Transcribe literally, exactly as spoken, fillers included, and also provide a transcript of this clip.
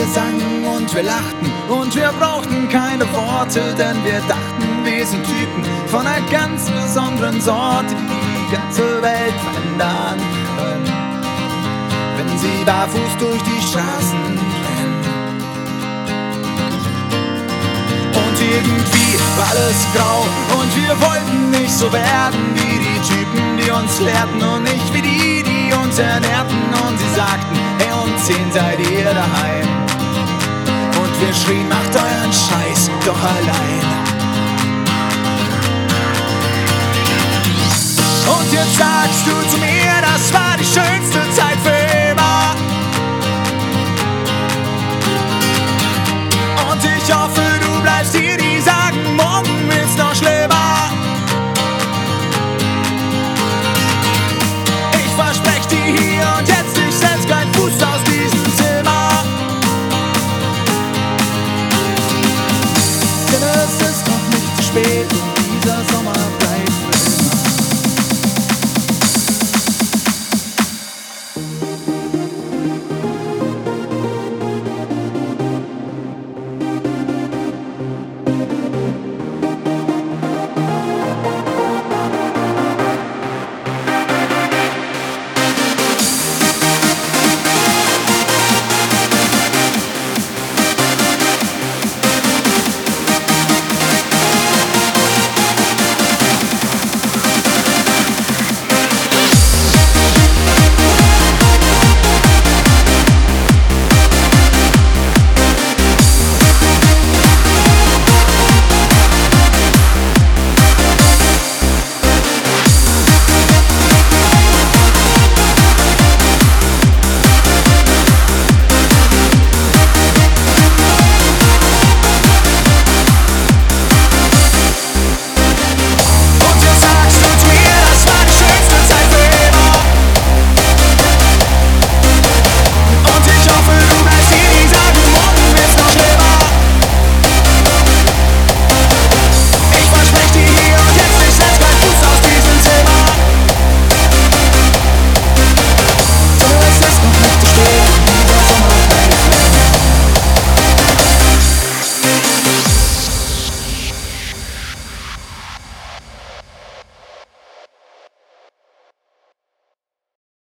wir sangen und wir lachten und wir brauchten keine Worte, denn wir dachten, wir sind Typen von einer ganz besonderen Sorte, die die ganze Welt verändern können, wenn sie barfuß durch die Straßen rennen. Und irgendwie war alles grau und wir wollten nicht so werden wie die Typen, die uns lehrten und nicht wie die, die uns ernährten. Und sie sagten, hey, um zehn seid ihr daheim. Und wir schrien, macht euren Scheiß doch allein. Und jetzt sagst du zu mir, das war die schönste Zeit